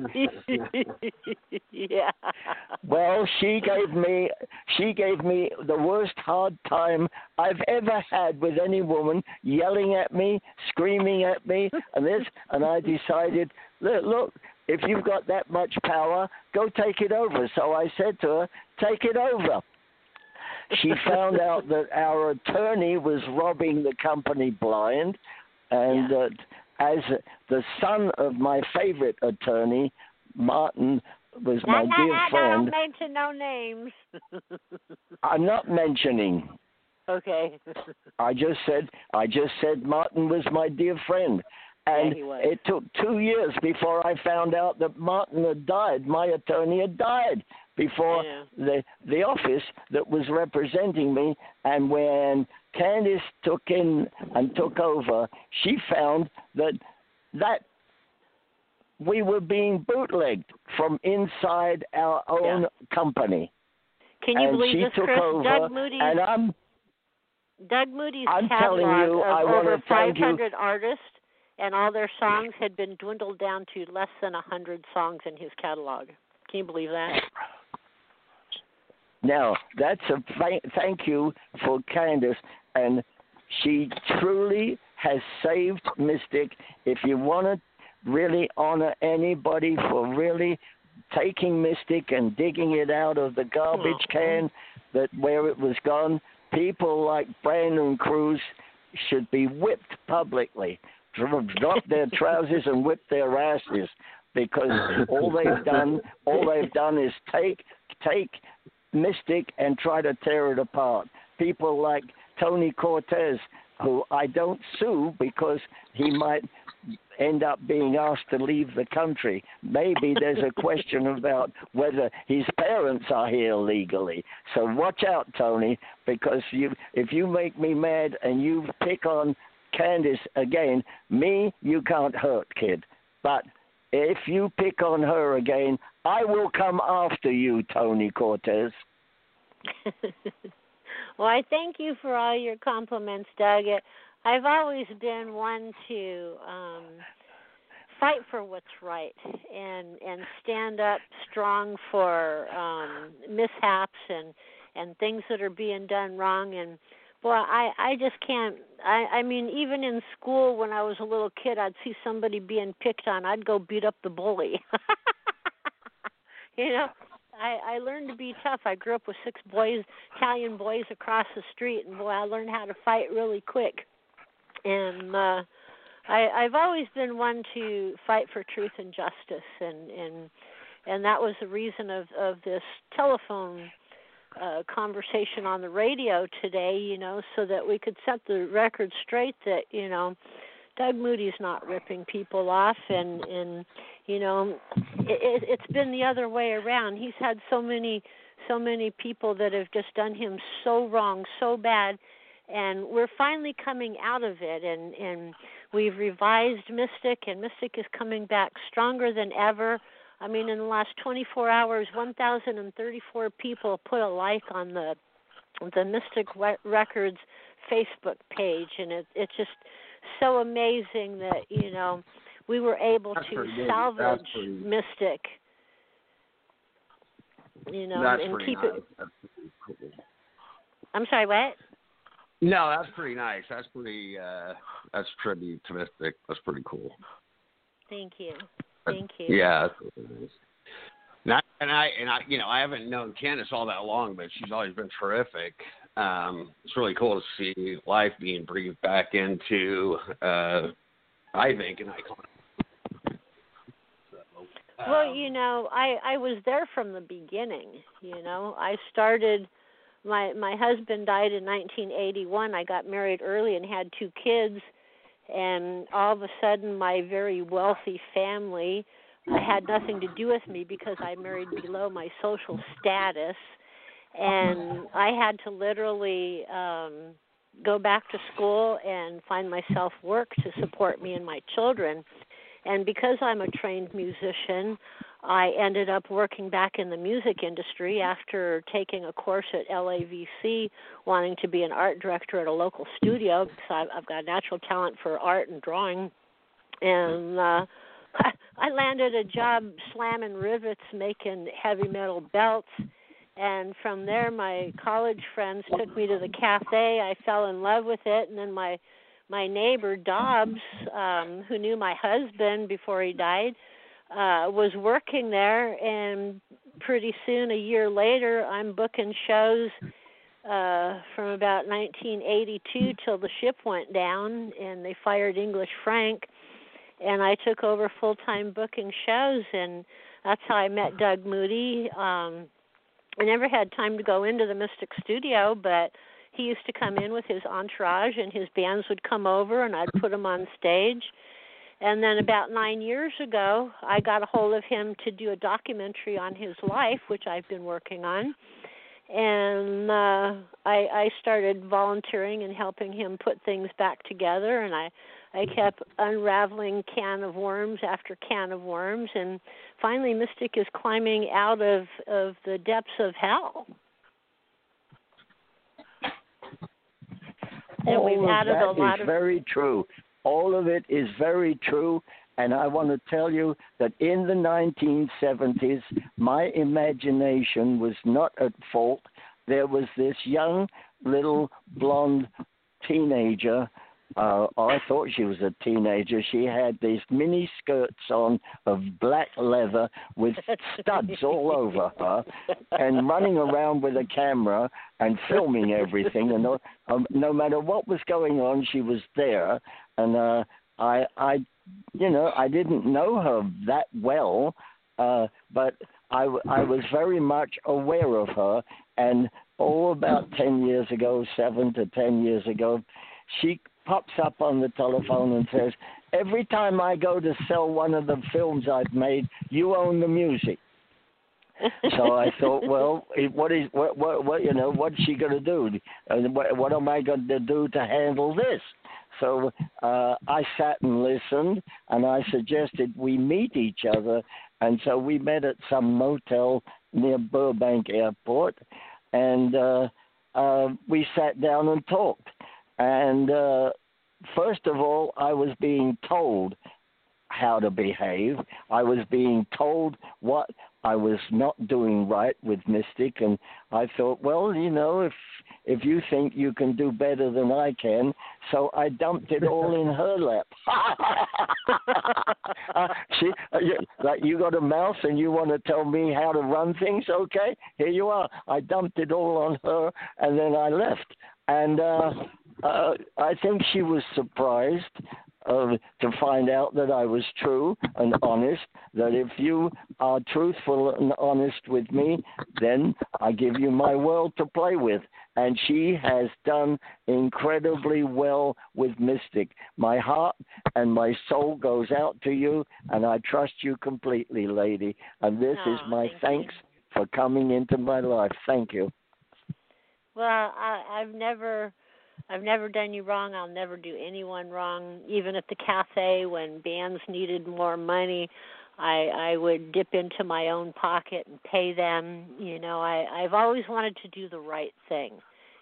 Yeah. Well, she gave me the worst hard time I've ever had with any woman, yelling at me, screaming at me, and I decided, look, if you've got that much power, go take it over. So I said to her, take it over. She found out that our attorney was robbing the company blind, and that as the son of my favorite attorney, Martin was my dear friend. Don't mention no names. I'm not mentioning. Okay. I just said Martin was my dear friend. And it took 2 years before I found out that Martin had died. My attorney had died before the office that was representing me. And when Candace took over, she found that we were being bootlegged from inside our own company. Can you believe this, Chris? Doug Moody's catalog of over 500 artists, and all their songs had been dwindled down to less than 100 songs in his catalog. Can you believe that? Now, that's a thank you for Candace, and she truly has saved Mystic. If you want to really honor anybody for really taking Mystic and digging it out of the garbage can where it was gone, people like Brandon Cruz should be whipped publicly. Drop their trousers and whip their asses, because all they've done is take Mystic and try to tear it apart. People like Tony Cortez, who I don't sue because he might end up being asked to leave the country. Maybe there's a question about whether his parents are here legally. So watch out, Tony, because if you make me mad and you pick on Candace again, me, you can't hurt, kid. But if you pick on her again, I will come after you, Tony Cortez. Well, I thank you for all your compliments, Doug. I've always been one to fight for what's right and stand up strong for mishaps and things that are being done wrong. And boy, I just can't. I mean, even in school when I was a little kid, I'd see somebody being picked on. I'd go beat up the bully. You know, I learned to be tough. I grew up with 6 boys, Italian boys across the street, and boy, I learned how to fight really quick. And I've always been one to fight for truth and justice, and that was the reason of this telephone conversation on the radio today, you know, so that we could set the record straight that, you know, Doug Moody's not ripping people off, and you know, it's been the other way around. He's had so many people that have just done him so wrong, so bad, and we're finally coming out of it, and we've revised Mystic, and Mystic is coming back stronger than ever. I mean, in the last 24 hours, 1,034 people put a like on the Mystic Records Facebook page, and it's just so amazing that, you know, we were able to salvage Mystic, you know, and keep it. Cool. I'm sorry, what? No, that's pretty nice. That's pretty. That's tribute to Mystic. That's pretty cool. Thank you. Thank you. Yeah, that's really nice. And I, you know, I haven't known Candace all that long, but she's always been terrific. It's really cool to see life being breathed back into. I think an icon. Well, you know, I was there from the beginning. You know, I started. My husband died in 1981. I got married early and had 2 kids, and all of a sudden, my very wealthy family had nothing to do with me because I married below my social status. And I had to literally go back to school and find myself work to support me and my children. And because I'm a trained musician, I ended up working back in the music industry after taking a course at LAVC, wanting to be an art director at a local studio because I've got natural talent for art and drawing. And I landed a job slamming rivets, making heavy metal belts. And from there, my college friends took me to the cafe. I fell in love with it. And then my neighbor, Dobbs, who knew my husband before he died, was working there. And pretty soon, a year later, I'm booking shows from about 1982 till the ship went down and they fired English Frank. And I took over full-time booking shows, and that's how I met Doug Moody. I never had time to go into the Mystic studio, but he used to come in with his entourage, and his bands would come over, and I'd put them on stage. And then about 9 years ago, I got a hold of him to do a documentary on his life, which I've been working on. And I started volunteering and helping him put things back together, and I kept unraveling can of worms after can of worms, and finally Mystic is climbing out of the depths of hell. And we've added a lot of... very true. All of it is very true, and I want to tell you that in the 1970s, my imagination was not at fault. There was this young little blonde teenager. I thought she was a teenager. She had these mini skirts on of black leather with studs all over her, and running around with a camera and filming everything. And no matter what was going on, she was there. And I didn't know her that well, but I was very much aware of her. And about 10 years ago, 7 to 10 years ago, she pops up on the telephone and says, every time I go to sell one of the films I've made, you own the music. So I thought, well, what's she going to do? What am I going to do to handle this? So I sat and listened, and I suggested we meet each other. And so we met at some motel near Burbank Airport, and we sat down and talked. And first of all, I was being told how to behave. I was being told what I was not doing right with Mystic, and I thought, well, if you think you can do better than I can, so I dumped it all in her lap. You got a mouth and you want to tell me how to run things? Okay, here you are. I dumped it all on her, and then I left. And I think she was surprised to find out that I was true and honest, that if you are truthful and honest with me, then I give you my world to play with. And she has done incredibly well with Mystic. My heart and my soul goes out to you, and I trust you completely, lady. And this is my thanks for coming into my life. Thank you. Well, I've never done you wrong. I'll never do anyone wrong. Even at the cafe, when bands needed more money, I would dip into my own pocket and pay them. I've always wanted to do the right thing.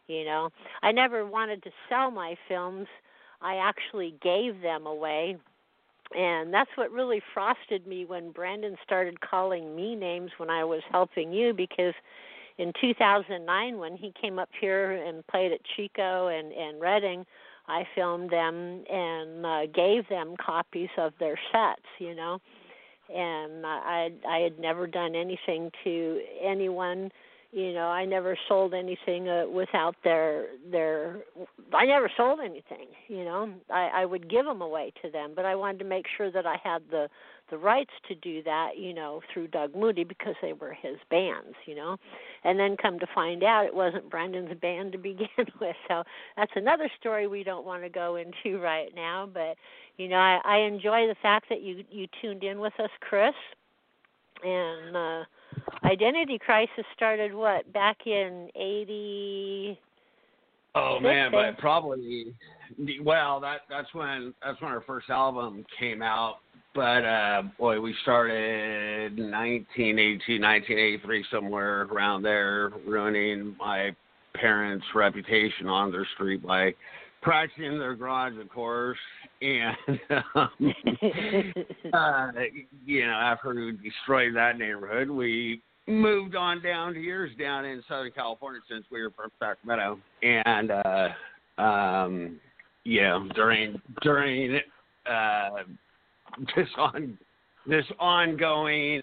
I never wanted to sell my films. I actually gave them away. And that's what really frosted me when Brandon started calling me names when I was helping you, because in 2009, when he came up here and played at Chico and Reading, I filmed them and gave them copies of their sets, And I had never done anything to anyone. I never sold anything without their. I never sold anything. I would give them away to them, but I wanted to make sure that I had the rights to do that, through Doug Moody, because they were his bands, And then come to find out it wasn't Brandon's band to begin with. So that's another story we don't want to go into right now. But, I enjoy the fact that you tuned in with us, Chris. And Identity Crisis started, back in 80? Oh, man, but probably, that's when our first album came out. But, we started 1983, somewhere around there, ruining my parents' reputation on their street by crashing in their garage, of course. And, after we destroyed that neighborhood, we moved on down to yours down in Southern California, since we were from Sacramento. And, during this ongoing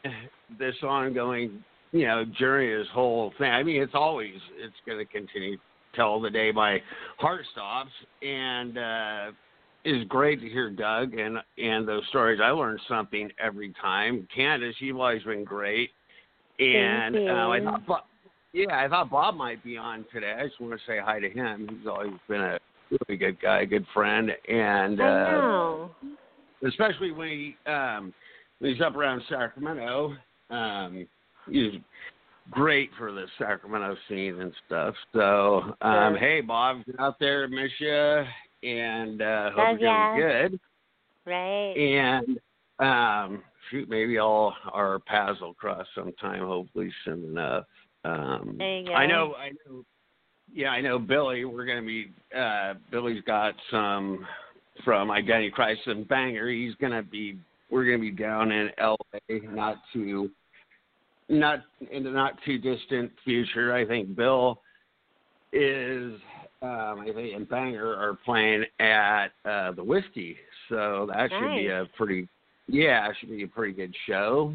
journey, this whole thing. I mean, it's going to continue till the day my heart stops. And it's great to hear Doug and those stories. I learned something every time. Candace, you've always been great. And I thought Bob might be on today. I just want to say hi to him. He's always been a really good guy, a good friend, and I know. Especially when he's up around Sacramento. He's great for the Sacramento scene and stuff. So, hey, Bob, get out there, miss you, and hope you're doing good. Right. And maybe all our paths will cross sometime, hopefully soon enough. There you go. I know. Yeah, I know Billy. We're going to be. Billy's got some from Identity Crisis and Banger. We're going to be down in L.A. not in the not too distant future. I think Bill is. I think and Banger are playing at the Whiskey, so that should be a pretty. Yeah, it should be a pretty good show.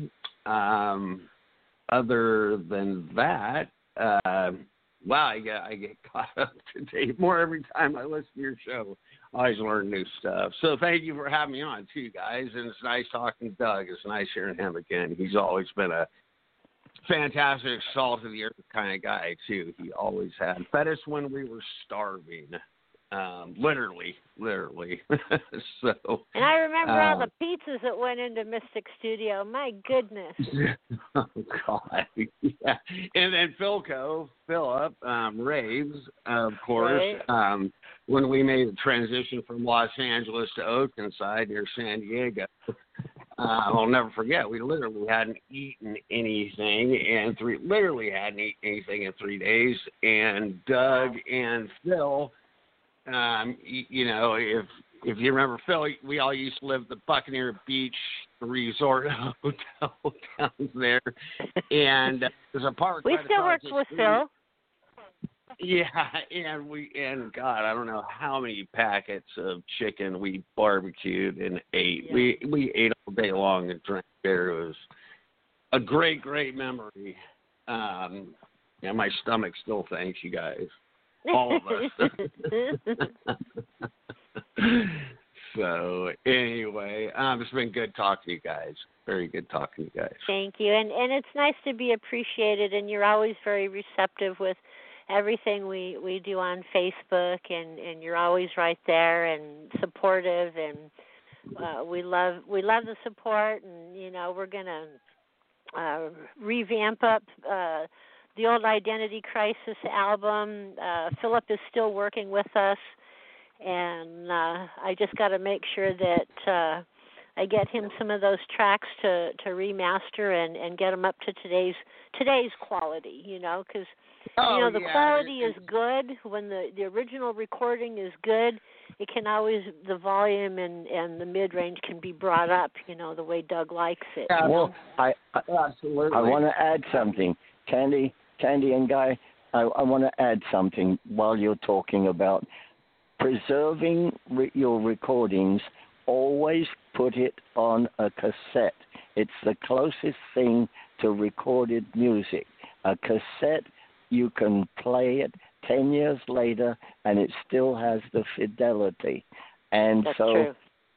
Other than that, I get caught up to date more every time I listen to your show. I always learn new stuff. So thank you for having me on, too, guys. And it's nice talking to Doug. It's nice hearing him again. He's always been a fantastic, salt of the earth kind of guy, too. He always had. Fed us when we were starving. literally. So. And I remember all the pizzas that went into Mystic Studio. My goodness. Oh God. Yeah. And then Philip, raves, of course. Right. When we made the transition from Los Angeles to Oceanside near San Diego. I'll never forget. We literally hadn't eaten anything in 3 days. And Doug and Phil, you know, if you remember Phil, we all used to live at the Buccaneer Beach Resort Hotel down there, and there's a park. We still work with Phil. Yeah, and God, I don't know how many packets of chicken we barbecued and ate. Yeah. We ate all day long and drank beer. It was a great memory. And my stomach still thanks you guys, all of us. So anyway, it's been good talking to you guys. Very good talking to you guys. Thank you, and it's nice to be appreciated. And you're always very receptive with everything we do on Facebook, and you're always right there and supportive, and we love the support. And you know, we're gonna revamp up the old Identity Crisis album. Philip is still working with us, and I just got to make sure that I get him some of those tracks to remaster and get them up to today's quality. You know, because the quality is good when the original recording is good. It can always, the volume and the mid range can be brought up, you know, the way Doug likes it. Yeah, well, I absolutely. I want to add something, Candy and Guy. I want to add something while you're talking about preserving your recordings. Always put it on a cassette. It's the closest thing to recorded music. A cassette, you can play it 10 years later, and it still has the fidelity. And That's true.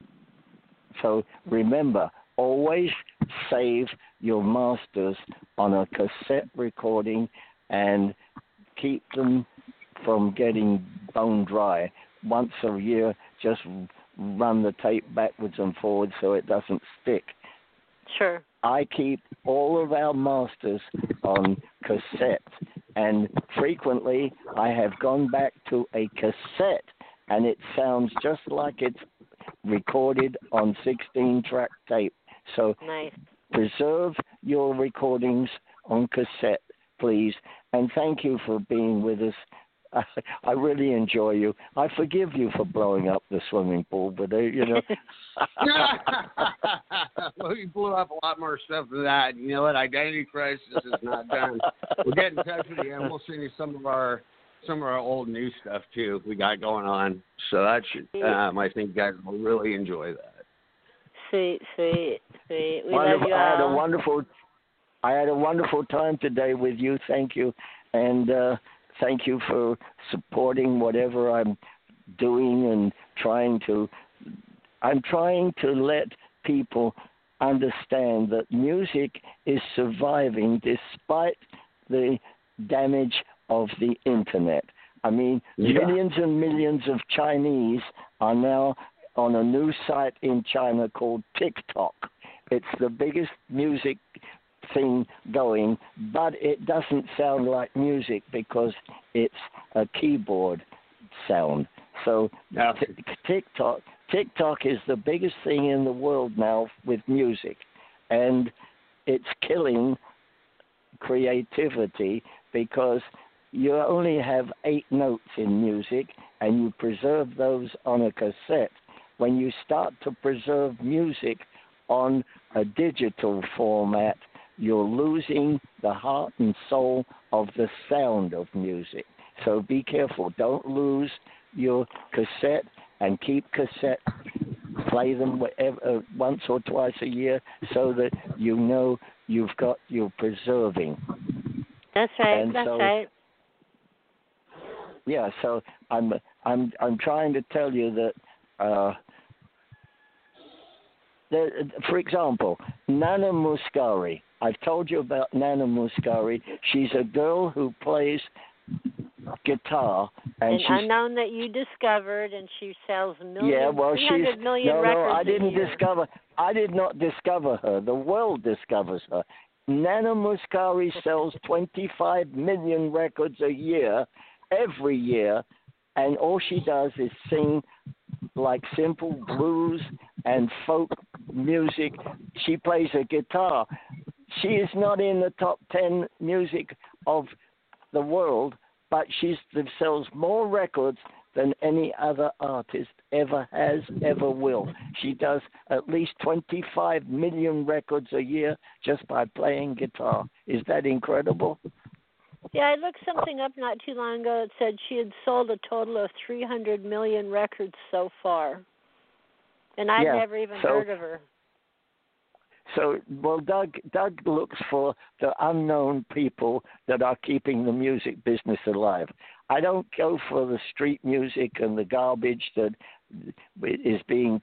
So remember, always save your masters on a cassette recording and keep them from getting bone dry. Once a year, just run the tape backwards and forwards so it doesn't stick. Sure. I keep all of our masters on cassette, and frequently I have gone back to a cassette, and it sounds just like it's recorded on 16-track tape. So nice. Preserve your recordings on cassette, please, and thank you for being with us. I really enjoy you. I forgive you for blowing up the swimming pool, but you know. Well, you blew up a lot more stuff than that. You know what? Identity Crisis is not done. We'll get in touch with you, and we'll send you some of our old new stuff too. We got going on, so that should. I think you guys will really enjoy that. Sweet. We love you all. I had a wonderful time today with you. Thank you, and. Thank you for supporting whatever I'm doing and I'm trying to let people understand that music is surviving despite the damage of the internet. I mean, millions and millions of Chinese are now on a new site in China called TikTok. It's the biggest music thing going, but it doesn't sound like music because it's a keyboard sound. So TikTok is the biggest thing in the world now with music, and it's killing creativity because you only have 8 notes in music and you preserve those on a cassette. When you start to preserve music on a digital format, you're losing the heart and soul of the sound of music. So be careful. Don't lose your cassette, and keep cassette. Play them once or twice a year so that you know you're preserving. That's right. That's right. Yeah. So I'm trying to tell you that. For example, Nana Muscari. I've told you about Nana Muscari. She's a girl who plays guitar, and she's unknown that you discovered, and she sells millions. Yeah, well, 300 she's million no, records I didn't a year. discover. I did not discover her. The world discovers her. Nana Muscari sells 25 million records a year, every year, and all she does is sing like simple blues and folk music. She plays a guitar. She is not in the top 10 music of the world, but she sells more records than any other artist ever has, ever will. She does at least 25 million records a year just by playing guitar. Is that incredible? Yeah, I looked something up not too long ago that said she had sold a total of 300 million records so far. And I'd never even heard of her. So, well, Doug looks for the unknown people that are keeping the music business alive. I don't go for the street music and the garbage that is being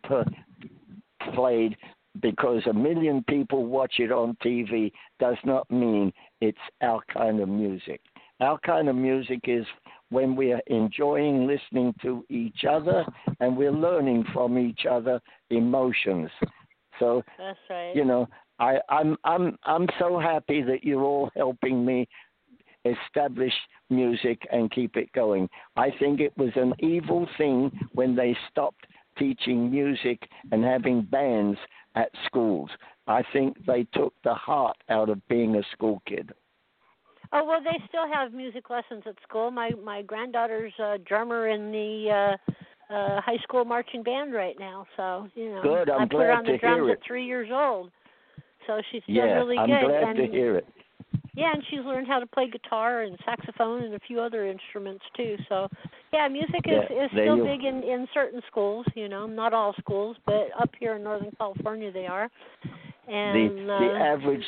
played because a million people watch it on TV does not mean it's our kind of music. Our kind of music is when we are enjoying listening to each other and we're learning from each other emotions. So, that's right. You know, I'm so happy that you're all helping me establish music and keep it going. I think it was an evil thing when they stopped teaching music and having bands at schools. I think they took the heart out of being a school kid. Oh, well, they still have music lessons at school. My granddaughter's a drummer in the high school marching band right now, so Good. I'm I put her glad on the to drums hear at it. 3 years old, so she's still Yeah, really I'm good. glad to hear it. Yeah, and she's learned how to play guitar and saxophone and a few other instruments too. So, yeah, music is still big in certain schools. Not all schools, but up here in Northern California they are. And the average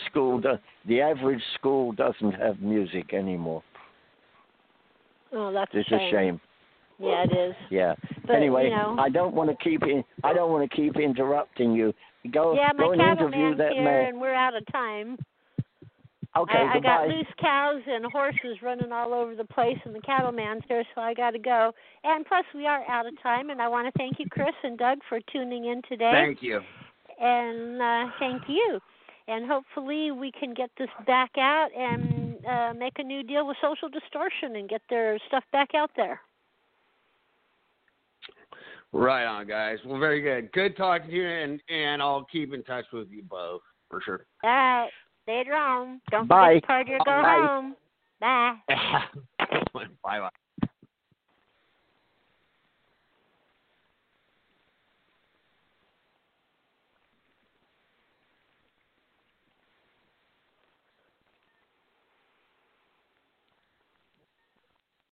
school doesn't have music anymore. Oh, that's a shame. Yeah, it is. Yeah. But, anyway, I don't want to keep interrupting you. Go and interview that here, man. And we're out of time. Okay, I got goodbye. loose cows and horses running all over the place, and the cattleman's here, so I got to go. And plus, we are out of time, and I want to thank you, Chris and Doug, for tuning in today. Thank you. And thank you. And hopefully we can get this back out and make a new deal with Social Distortion and get their stuff back out there. Right on, guys. Well, very good. Good talking to you, and I'll keep in touch with you both, for sure. All right. Later on. Don't Bye. forget to party or go Bye. home. Bye. Bye-bye.